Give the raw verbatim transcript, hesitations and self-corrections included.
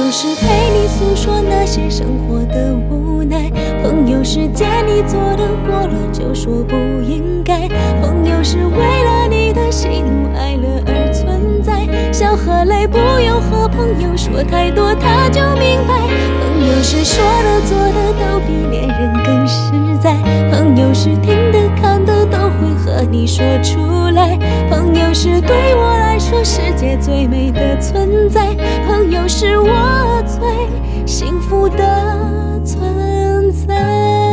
友是陪你诉说那些生活的无奈，朋友是见你做的过了就说不应该，朋友是为了你的喜怒哀乐而存在，笑和泪不用和朋友说太多他就明白，朋友是说的做的都比恋人更实在，朋友是听的看的都会和你说出来，朋友是对我来说世界最美的存在，朋友是我最幸福的存在。